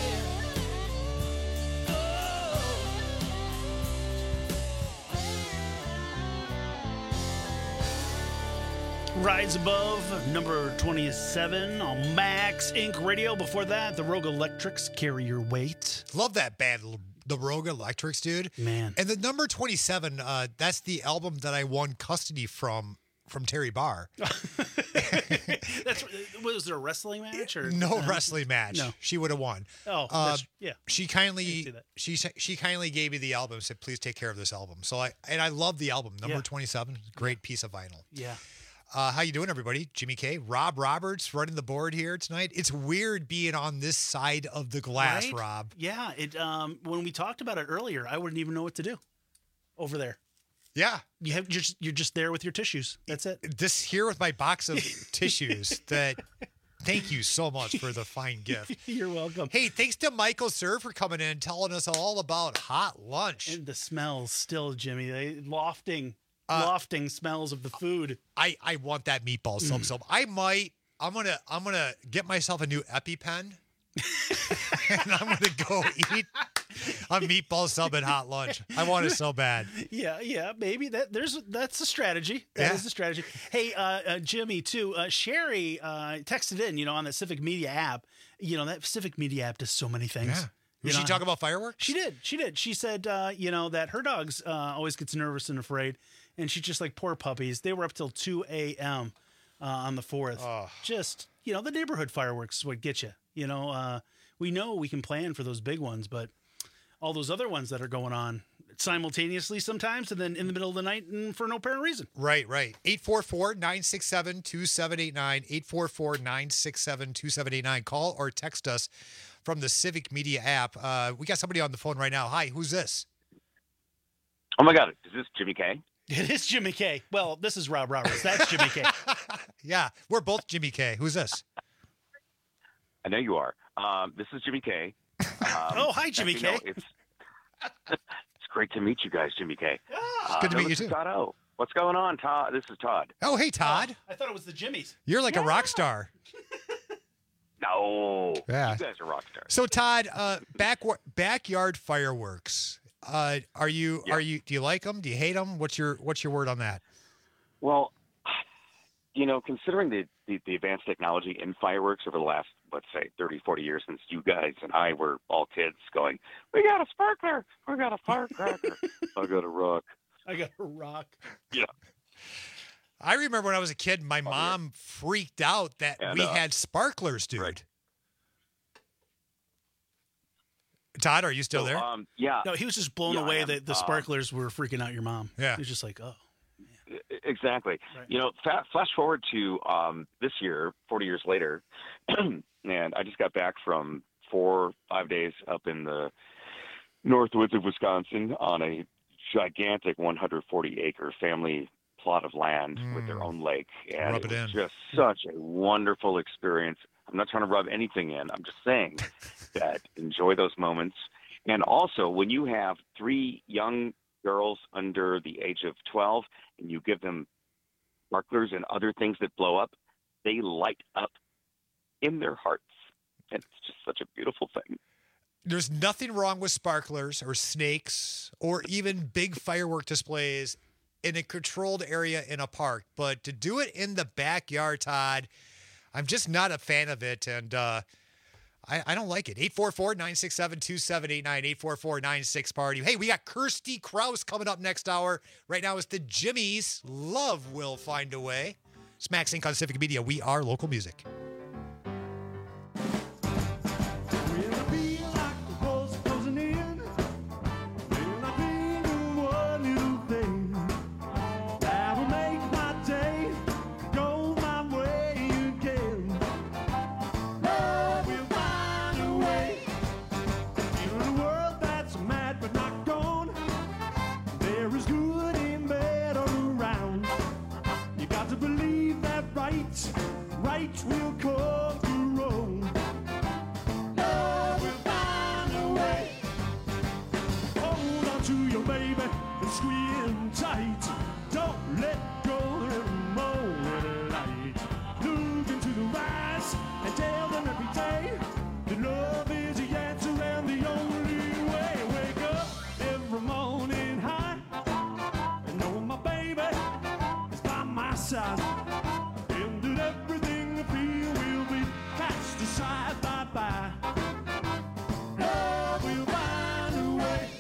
Rise Above, number twenty-seven on Max Incorporated. Radio. Before that, the Rogue Electrics, Carry Your Weight. Love that band, the Rogue Electrics, dude. Man. And the number twenty-seven, uh, that's the album that I won custody from from Terry Barr. That's was there a wrestling match or No uh, wrestling match. No. She would have won. Oh, Uh, that's- yeah. She I can kindly see that. she she kindly gave me the album. Said, "Please take care of this album." So I and I love the album. Number Yeah. twenty-seven, great piece of vinyl. Yeah. Uh, how you doing, everybody? Jimmy K, Rob Roberts running the board here tonight. It's weird being on this side of the glass, Right? Rob. Yeah. It um when we talked about it earlier, I wouldn't even know what to do over there. Yeah. You have you're just, you're just there with your tissues. That's it. This here with my box of tissues that thank you so much for the fine gift. You're welcome. Hey, thanks to Michael Sir for coming in and telling us all about hot lunch. And the smells still, Jimmy. They lofting Uh, lofting smells of the food. I, I want that meatball sub sub. I might I'm gonna I'm gonna get myself a new EpiPen and I'm gonna go eat a meatball sub at hot lunch. I want it so bad. Yeah, yeah, maybe that there's that's a strategy. That is Yeah. a strategy. Hey, uh, uh, Jimmy, too. Uh, Sherry uh, texted in, you know, on the Civic Media app. You know, that Civic Media app does so many things. Yeah. You Did she know, talk about fireworks? She did. She did. She said, uh, you know, that her dogs uh, always gets nervous and afraid, and she's just like poor puppies. They were up till two a.m. Uh, on the fourth. Oh. Just, you know, the neighborhood fireworks is what get you. You know, uh, we know we can plan for those big ones, but all those other ones that are going on simultaneously sometimes, and then in the middle of the night and for no apparent reason. Right, right. eight four four, nine six seven, two seven eight nine, eight four four, nine six seven, two seven eight nine. Call or text us from the Civic Media app. Uh, we got somebody on the phone right now. Hi, who's this? Oh my God, is this Jimmy K? It is Jimmy K. Well, this is Rob Roberts. That's Jimmy K. Yeah, we're both Jimmy K. Who's this? I know you are. Um, this is Jimmy K. Um, Oh, hi, Jimmy you know, K. it's it's great to meet you guys, Jimmy K. It's Uh, good to no, meet you this is too. Todd O. What's going on, Todd? This is Todd. Oh, hey, Todd. I thought it was the Jimmys. You're like a rock star. No, Yeah. you guys are rock stars. So, Todd, uh, back backyard fireworks. Uh, are you Yeah. are you do you like them? Do you hate them? What's your what's your word on that? Well, you know, considering the, the, the advanced technology in fireworks over the last, let's say, thirty, forty years since you guys and I were all kids going, we got a sparkler, we got a firecracker, I got a rock. I got a rock. Yeah. I remember when I was a kid, my mom freaked out that And, we uh, had sparklers, dude. right. Todd, are you still So, there? Um, yeah. No, he was just blown Yeah, I away am. that the Um, sparklers were freaking out your mom. Yeah. He was just like, oh. Exactly. Right. You know, fa- flash forward to um, this year, forty years later, and I just got back from four, five days up in the north woods of Wisconsin on a gigantic one hundred forty acre family plot of land with their own lake. And Rub it it was in. just such a wonderful experience. I'm not trying to rub anything in. I'm just saying that enjoy those moments. And also, when you have three young girls under the age of twelve and you give them sparklers and other things that blow up, they light up in their hearts. And it's just such a beautiful thing. There's nothing wrong with sparklers or snakes or even big firework displays in a controlled area in a park. But to do it in the backyard, Todd, I'm just not a fan of it. And uh, I, I don't like it. eight four four, nine six seven, two seven eight nine, eight four four, nine six party. Hey, we got Kirsty Kraus coming up next hour. Right now it's the Jimmys. Love will find a way. Smack Sync on Civic Media. We are local music. Right will come to wrong. Love will find a way. Hold on to your baby and squeeze in tight. Don't let go anymore. Light. Look into the eyes and tell them every day that love is the answer and the only way. Wake up every morning high and know my baby is by my side. Everything I feel will be cast aside. Bye-bye. Love will find a way.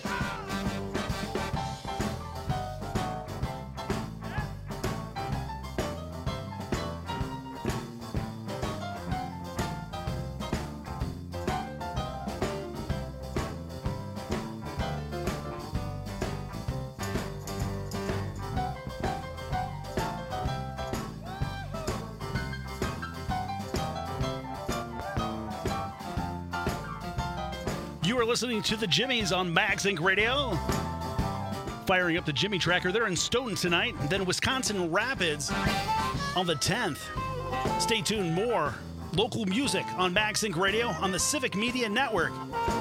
You are listening to the Jimmies on Max Inc Radio. Firing up the Jimmy Tracker. They're in Stoughton tonight. Then Wisconsin Rapids on the tenth. Stay tuned. More local music on Max Inc Radio on the Civic Media Network.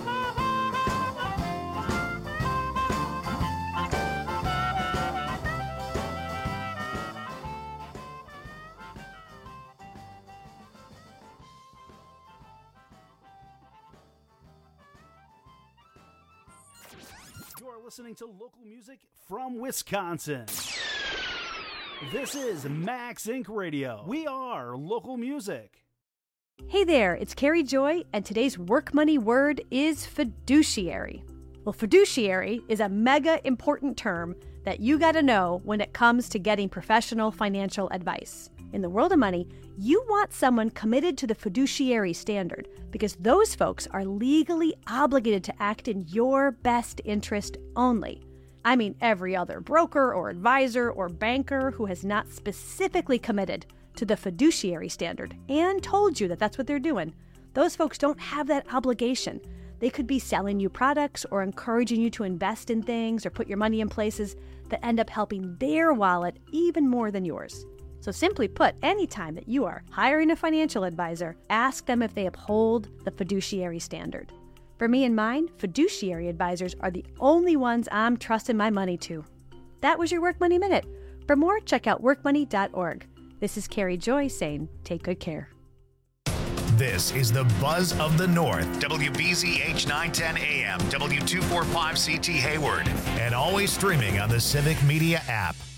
Listening to local music from Wisconsin. This is Max Inc Radio. We are local music. Hey there, it's Carrie Joy, and today's work money word is fiduciary. Well, fiduciary is a mega important term that you got to know when it comes to getting professional financial advice. In the world of money, you want someone committed to the fiduciary standard because those folks are legally obligated to act in your best interest only. I mean, every other broker or advisor or banker who has not specifically committed to the fiduciary standard and told you that that's what they're doing, those folks don't have that obligation. They could be selling you products or encouraging you to invest in things or put your money in places that end up helping their wallet even more than yours. So simply put, anytime that you are hiring a financial advisor, ask them if they uphold the fiduciary standard. For me and mine, fiduciary advisors are the only ones I'm trusting my money to. That was your Work Money Minute. For more, check out work money dot org. This is Carrie Joy saying, take good care. This is the Buzz of the North, W B Z H nine ten A M, W two forty-five C T Hayward, and always streaming on the Civic Media app.